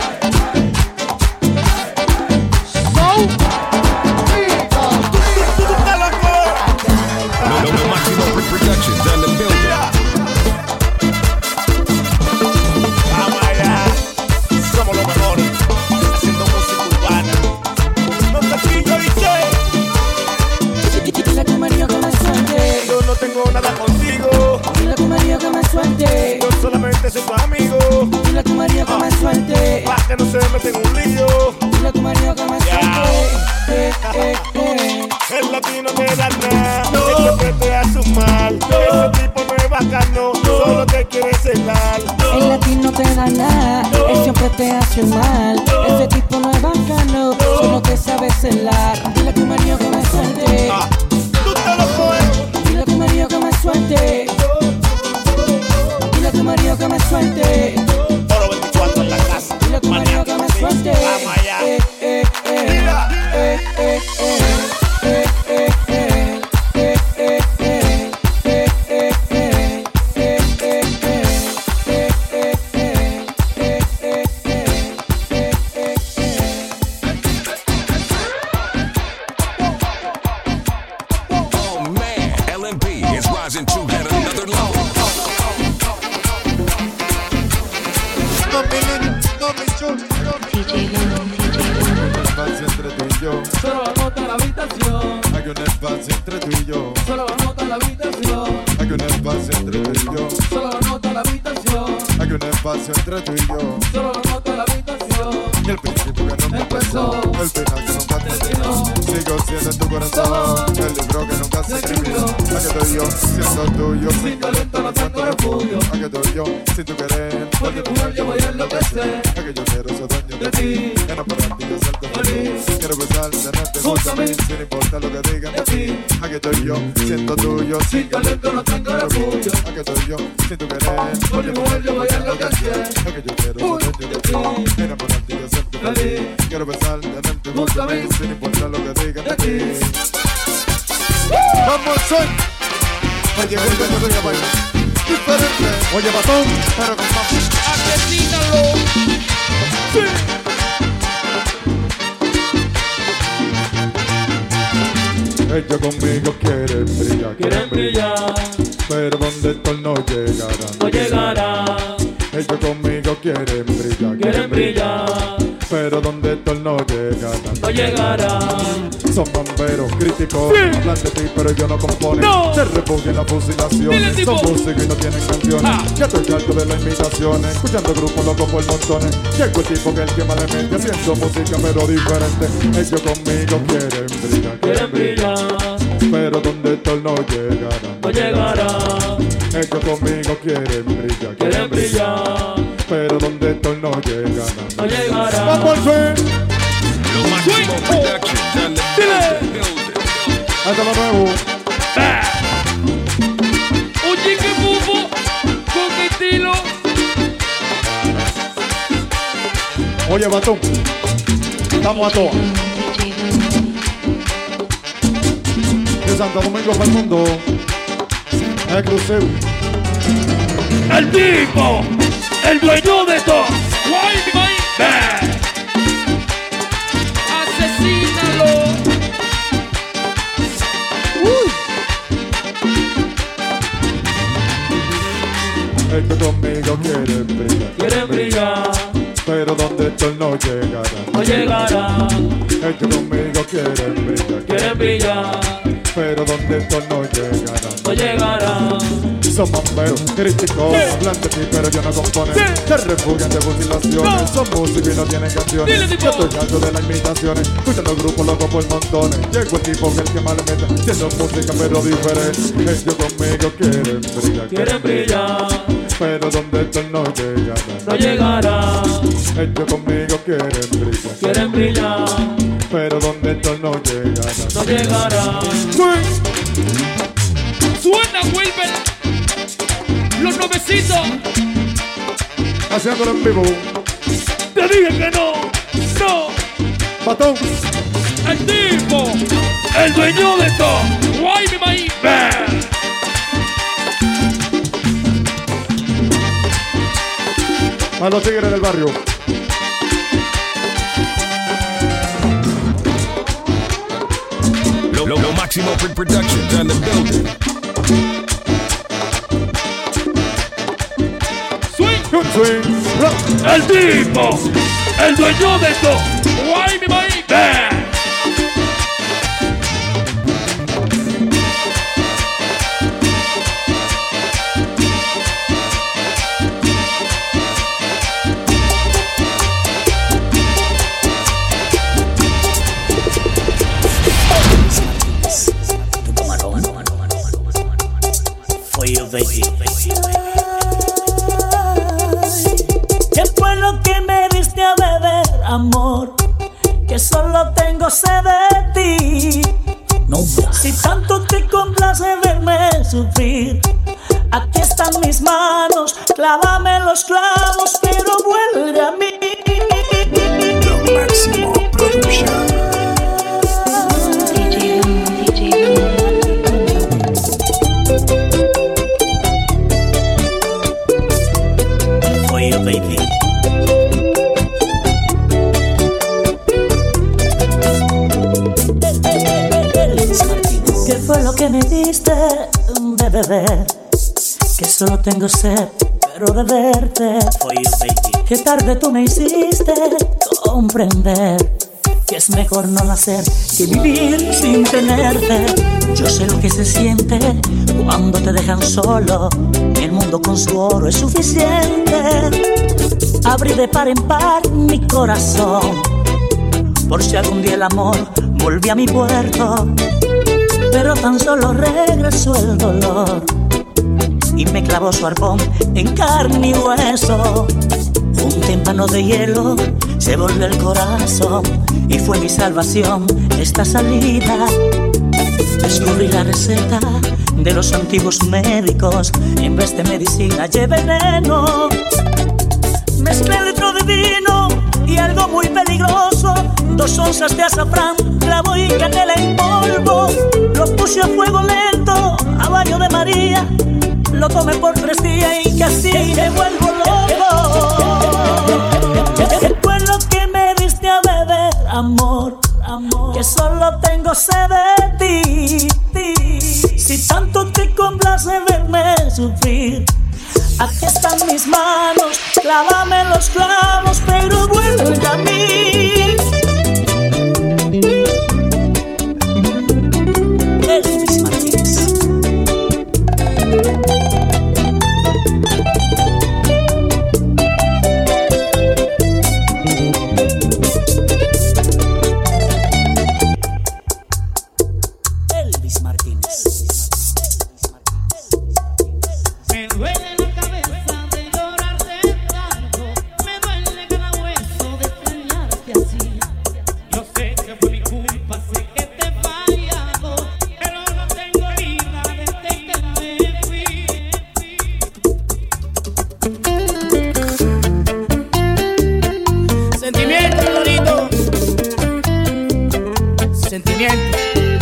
en un lío. Dile a tu marido que me suelte. El latino no da nada, él siempre te hace un mal. Ese tipo no es bacano, solo te quiere celar. El latino te da nada, él siempre te hace mal. Ese tipo no es bacano, solo te sabe celar. Dile a tu marido que me suelte. Tú te lo puedes. Dile a tu marido que me suelte. Dile a tu marido que me suelte. Oro 24 en la casa. Dile a tu marido que me suelte. Vamos allá. Mira. Oh man, LMP is rising to yet another level. DJ Lone, Espacio entre tú y yo. Solo vamos a la habitación. Hay un espacio entre tú y yo. Solo vamos a la habitación. Hay un espacio entre tú y yo. Solo vamos a la habitación. Hay un espacio entre tú y yo. Solo vamos a la habitación. Y el principio que nunca empezó, el final que nunca terminó. Sigo siendo en tu corazón, el libro que nunca se escribió. A que estoy yo, siendo tuyo, sin talento no tengo refugio. A que estoy yo, sin tu querer, porque mujer yo voy a enloquecer. A que yo quiero ser dueño de ti, enamorarte y hacerte feliz. Quiero besar, tenerte junto a mí, sin importar lo que digan de ti. A que estoy yo, siendo tuyo, sin talento no tengo refugio. A que estoy yo, sin tu querer, porque mujer yo voy a enloquecer. A que yo quiero ser dueño de ti, enamorarte y hacerte feliz. Quiero besar, tenerte junto a mí, sin importar lo que digan de ti. ¡Vamos, son! Oye, vuelve a tu llama diferente. Oye, batón, pero con más. ¡Asesínalo! ¡Sí! Ellos conmigo quieren brillar, pero donde estoy no llegarán. Ellos conmigo quieren brillar, pero donde estoy no llegarán. Son bomberos críticos, hablan de ti pero ellos no componen. Se refugian en las fusilaciones, son músicos y no tienen canciones. Ya estoy harto de las imitaciones, escuchando grupos locos por montones. Llegó el tipo que el que más le mete, haciendo música pero diferente. Ellos conmigo quieren brillar, pero donde estoy no llegarán. Ellos conmigo quieren brillar, pero donde estoy no llegarán. ¡Vamos al fin! Lo máximo production done the building. Hasta lo nuevo. Oye, que bubo con estilo. Oye, batón, estamos a todas. De Santo Domingo para el mundo. Exclusivo. El tipo, el dueño de todo. Wild My Band. Asesínalo. Ellos conmigo quieren brillar, pero donde estoy no llegarán. Ellos conmigo quieren brillar, pero donde estoy no llegarán. Son bomberos críticos, hablan de ti pero yo no componen. Se refugian de fusilaciones, son músicos y no tienen canciones. Yo estoy harto de las imitaciones, escuchando grupos locos por montones. Llegó el tipo que el que más le mete, haciendo música pero diferente. Ellos conmigo quieren brillar, pero donde estoy no llegarán. Ellos conmigo quieren brillar, pero donde estoy no llegarán. Suena, Wilber. Los nuevecitos. Haciéndolo en vivo. Te dije que no. Batón. El tipo, el dueño de todo. Wild My Band. A los tigres del barrio. Lo máximo production done the building. El tipo, el dueño de esto, Wild My Band. amor, que solo tengo sed de ti. Si tanto te complace verme sufrir, aquí están mis manos, clávame los clavos, pero vuelve a mí. Lo Máximo Production. For you, baby. ¿Qué fue lo que me diste de beber? Que solo tengo sed, pero de verte. For you, baby. Que tarde tú me hiciste comprender que es mejor no nacer que vivir sin tenerte. Yo sé lo que se siente cuando te dejan solo. El mundo con su oro es suficiente. Abrí de par en par mi corazón, por si algún día el amor volvió a mi puerto. Pero tan solo regresó el dolor y me clavó su arpón en carne y hueso. Un tímpano de hielo se volvió el corazón y fue mi salvación esta salida. Descubrí la receta de los antiguos médicos. En vez de medicina lleva veneno. Mezclé litro de vino y algo muy peligroso, 2 onzas de azafrán, clavo y canela en polvo. Lo puse a fuego lento, a baño de María. Lo tomé por 3 días y casi me vuelvo loco. ¿Qué fue lo que me diste a beber, amor? Que solo tengo sed de ti. Si tanto te complace verme sufrir, aquí están mis manos, clávame los clavos, pero vuelve a mí. Elvis Martínez. Elvis Martínez. Me duele la cabeza de llorarte tanto, me duele cada hueso de extrañarte así. Yo sé que fue mi culpa, sé que te he fallado, pero no tengo vida desde que me fui. Sentimiento, Lorito. Sentimiento.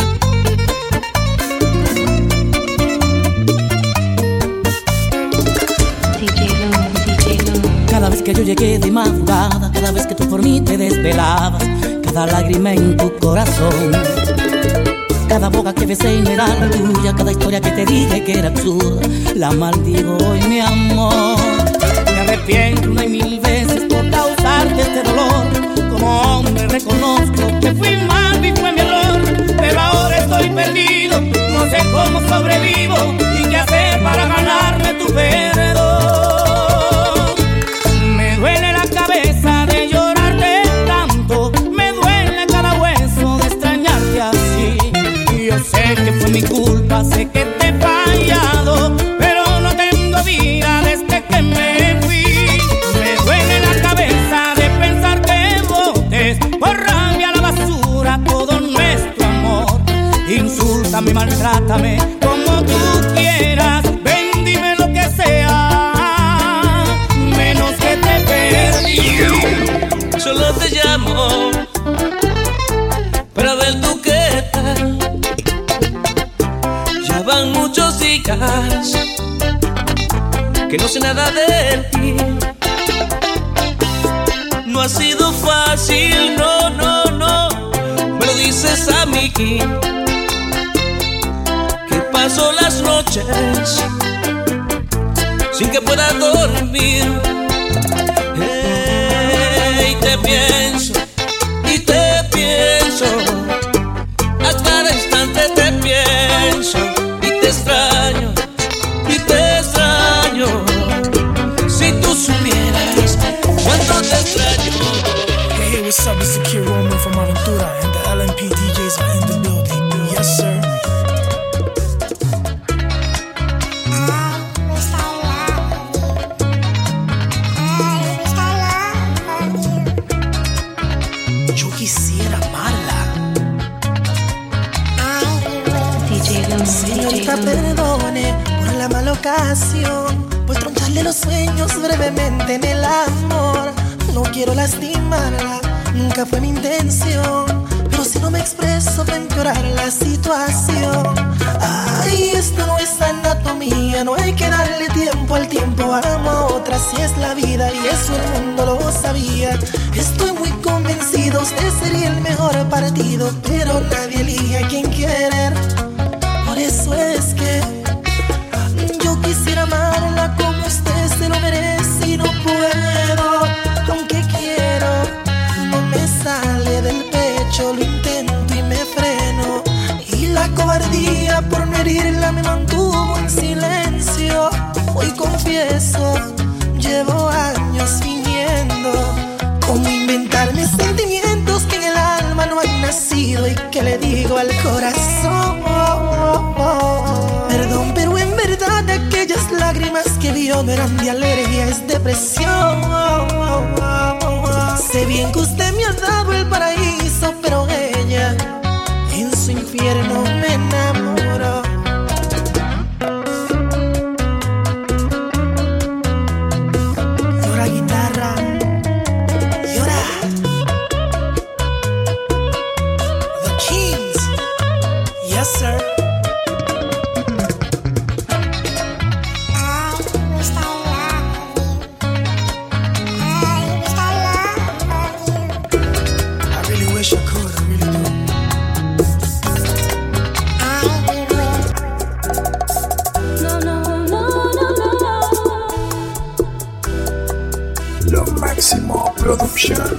Cada vez que yo llegué de madrugada, cada vez que tú por mí te desvelabas, cada lágrima en tu corazón, cada boca que besé y no era la tuya, cada historia que te dije que era absurda, la maldigo hoy, mi amor. Me arrepiento 1 y 1000 veces por causarte este dolor. Como hombre reconozco que fui mal y fue mi error, pero ahora estoy perdido, no sé cómo sobrevivo y qué hacer para ganarme tu perdón. Me duele la cabeza de llorarte tanto, me duele cada hueso de extrañarte así. Y yo sé que fue mi culpa, sé que te he fallado, pero no tengo vida desde que me fui. Me duele la cabeza de pensar que botes por rabia a la basura todo nuestro amor. Insúltame, maltrátame como tú quieras, ven, dime lo que sea, menos que te perdí. Solo te llamo para ver tú qué tal. Ya van muchos días que no sé nada de ti. No ha sido fácil, no, no, no. Me lo dices a mí, que paso las noches sin que pueda dormir. Y te pienso, a cada instante te pienso, y te extraño, si tú supieras cuánto te extraño. Hey, what's up? It's the Kid Roman from Aventura, and the LMP DJs are in the building. Yes, sir. quisiera amarla. Señorita, perdone por la mala ocasión, por troncharle los sueños brevemente en el amor. No quiero lastimarla, nunca fue mi intención, pero si no me expreso va a empeorar la situación. Ay, esto no es anatomía, no hay que darle tiempo al tiempo. Amo a otra, si es la vida, y eso el mundo lo sabía. Estoy muy convencido, usted sería el mejor partido, pero nadie elige a quien querer. Por eso es que yo quisiera amarla como usted se lo merece y no puedo, aunque quiero, no me sale del pecho, lo intento y me freno, y la cobardía por no herirla me mantuvo en silencio. Hoy confieso, llevo años fingiendo cómo inventar mis sentimientos que en el alma no han nacido y que le digo al corazón. Perdón, pero en verdad aquellas lágrimas que vio no eran de alergia, es depresión. Sé bien que usted me ha dado el paraíso, pero ella en su infierno me enamoró. Llora guitarra, llora. The Kings, yes sir. Lo Máximo Production.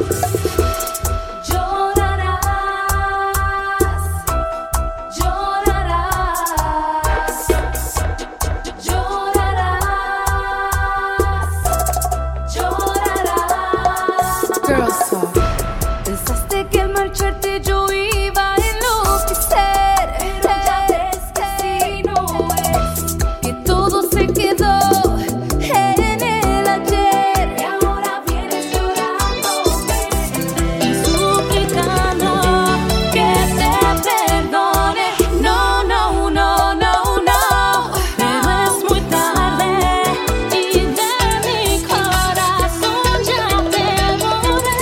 Pensaste que al marcharte yo iba a enloquecer, pero ya ves que así no es, que todo se quedó en el ayer, y ahora vienes llorándome y suplicando que te perdone. No, no, no, no, no, pero es muy tarde y de mi corazón ya te borré.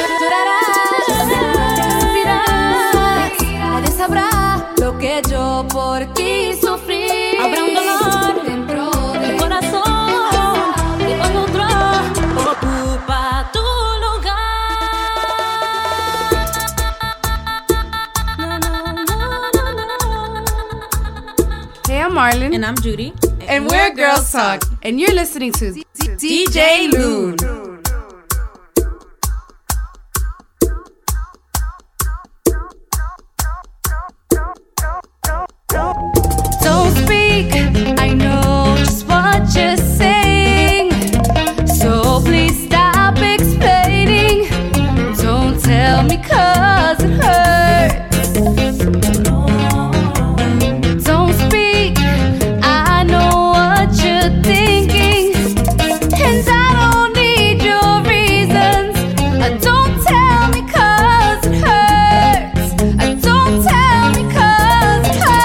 Nadie sabrá lo que yo por ti sufrí. Habrá un dolor dentro del corazón y con otro ocupa tu lugar. Hey, I'm Marlon. And I'm Judy. And we're Girls Talk. And you're listening to DJ Loon. Don't speak, I know just what you're saying, so please stop explaining. Don't tell me 'cause it hurts. Don't speak, I know what you're thinking, and I don't need your reasons. Don't tell me 'cause it hurts. Don't tell me 'cause it hurts.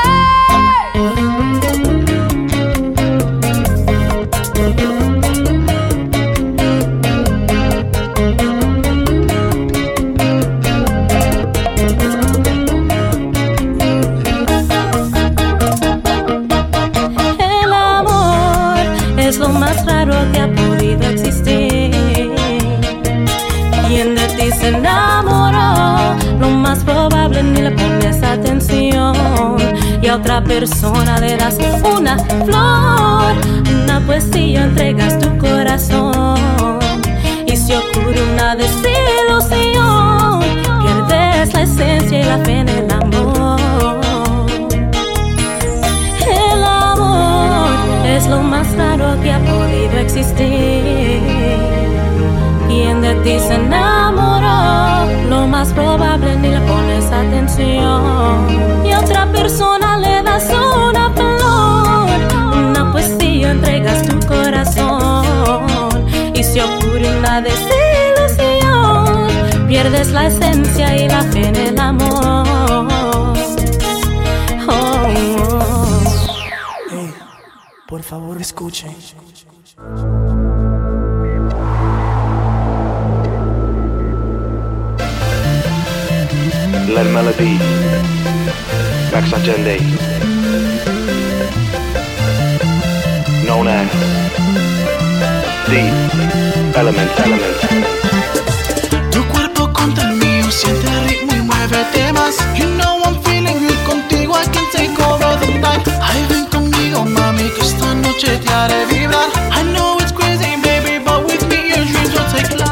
El amor es lo más raro que ha podido existir. Quien de ti se enamoró, lo más probable ni le pones atención. Y a otra persona le das una flor, una poesía, entregas tu corazón. Y si ocurre una desilusión, pierdes la esencia y la fe en el amor. El amor es lo más raro que ha podido existir. Quien de ti se enamoró, lo más probable ni le pones atención. Y a otra persona le das una flor, una poesía, entregas tu corazón. Y si ocurre una desilusión, pierdes la esencia y la fe en el amor. Hey, por favor escuchen. La Melody, Max Agende, known as The Element. Tu cuerpo contra el mío, siente el ritmo y muévete más. You know I'm feeling good contigo, I can take over the night. Ay, ven conmigo, mami, que esta noche te haré vibrar. I know it's crazy, baby, but with me your dreams will take flight.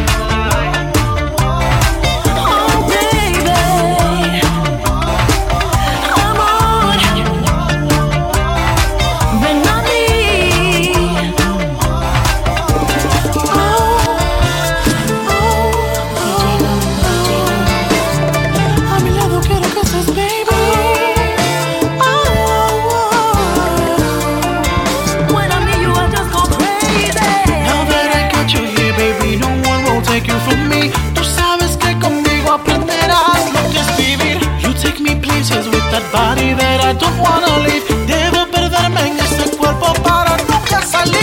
Body that I don't wanna leave. Debo perderme en este cuerpo para nunca salir.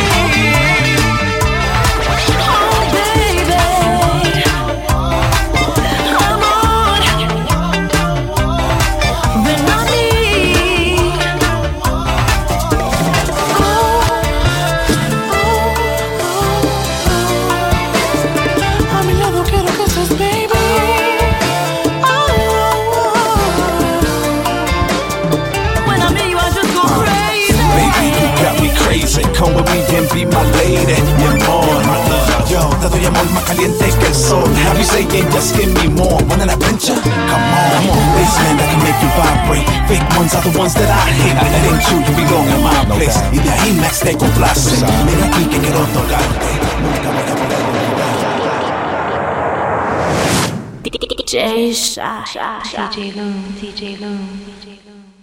Oh baby, amor, ven a mí. A mi lado quiero que estés, baby. Crazy, come with me and be my lady, mi amor. Yo, te doy amor más caliente que el sol. Have you saying just give me more? Want an adventure? Come on, baseman that can make you vibrate. Fake ones are the ones that I hate. That ain't you, you belong in my place. Y de ahí Max te complace. Mira aquí que quiero tocarte. Nunca voy a poder olvidar. DJ Shy. DJ Loon, DJ Loon, DJ Loon.